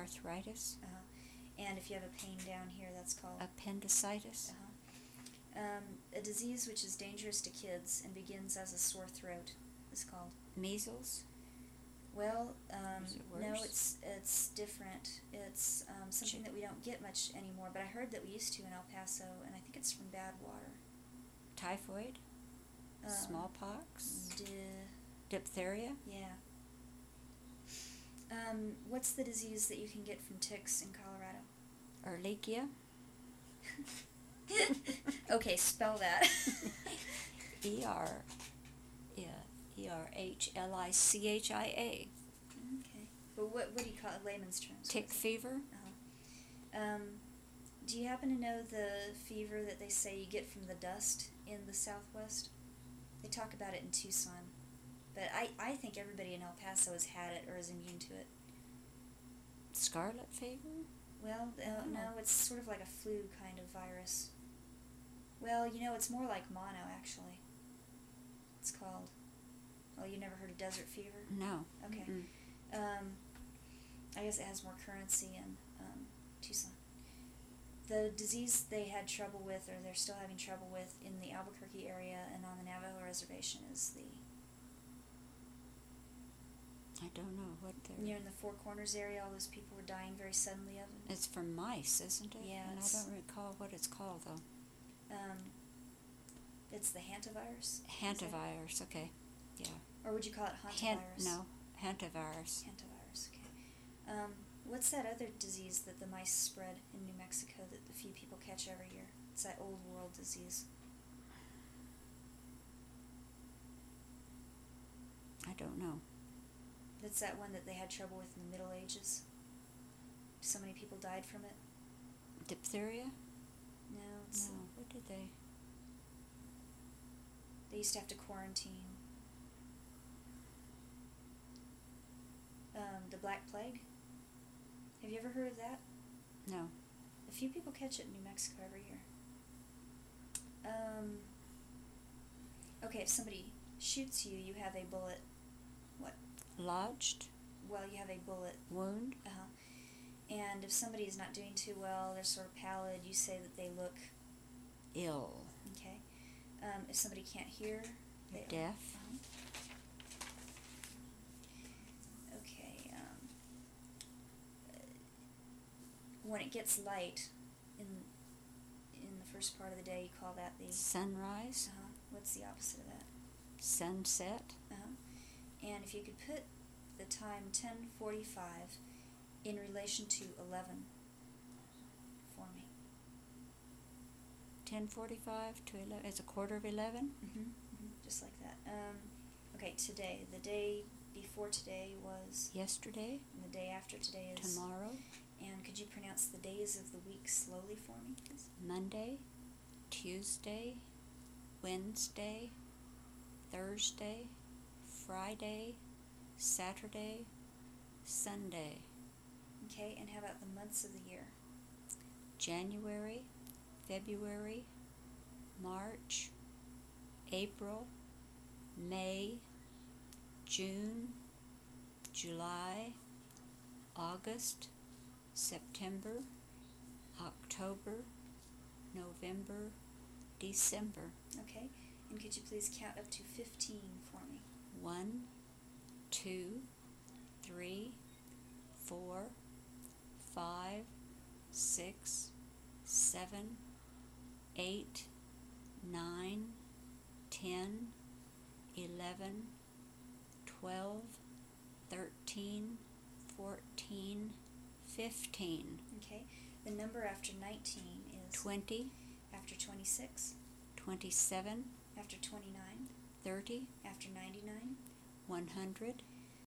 Arthritis. And if you have a pain down here, that's called? Appendicitis. A disease which is dangerous to kids and begins as a sore throat is called? Measles. Well, Is it worse? no, it's different. It's something that we don't get much anymore, but I heard that we used to in El Paso, and I think it's from bad water. Typhoid. Smallpox. Diphtheria. Yeah. What's the disease that you can get from ticks in Colorado? Ehrlichia. Okay, spell that. Erhlichia. Okay. But what do you call it in layman's terms? Tick fever. Do you happen to know the fever that they say you get from the dust in the Southwest? They talk about it in Tucson. But I think everybody in El Paso has had it or is immune to it. Scarlet fever? Well, no, it's sort of like a flu kind of virus. Well, it's more like mono, actually. It's called... Well, you never heard of desert fever? No. Okay. I guess it has more currency in Tucson. The disease they had trouble with, or they're still having trouble with, in the Albuquerque area and on the Navajo Reservation is the... I don't know what they're... In the Four Corners area, all those people were dying very suddenly of it. It's from mice, isn't it? Yeah. And I don't recall what it's called, though. It's the hantavirus? Hantavirus, okay. Yeah. Or would you call it hantavirus? No, hantavirus. Hantavirus, okay. What's that other disease that the mice spread in New Mexico that a few people catch every year? It's that old world disease. I don't know. That's that one that they had trouble with in the Middle Ages. So many people died from it. Diphtheria? No, it's... No, what did they... They used to have to quarantine. The Black Plague? Have you ever heard of that? No. A few people catch it in New Mexico every year. Okay, if somebody shoots you, you have a bullet... What? Lodged? Well, you have a bullet... Wound? And if somebody is not doing too well, they're sort of pallid, you say that they look... Ill. Okay. If somebody can't hear... They're deaf? Okay. When it gets light in the first part of the day, you call that the... Sunrise? What's the opposite of that? Sunset? And if you could put the time 10:45 in relation to 11 for me. 10:45 to 11. It's a quarter of 11. Just like that. Okay, today. The day before today was... Yesterday. And the day after today is... Tomorrow. And could you pronounce the days of the week slowly for me, please? Monday, Tuesday, Wednesday, Thursday, Friday, Saturday, Sunday. Okay, and how about the months of the year? January, February, March, April, May, June, July, August, September, October, November, December. Okay, and could you please count up to 15 for me? 1, 2, 3, 4, 5, 6, 7, 8, 9, 10, 11, 12, 13, 14, 15. Okay, the number after 19 is... 20. After 26. 27. After 29. 30. After 99. 100.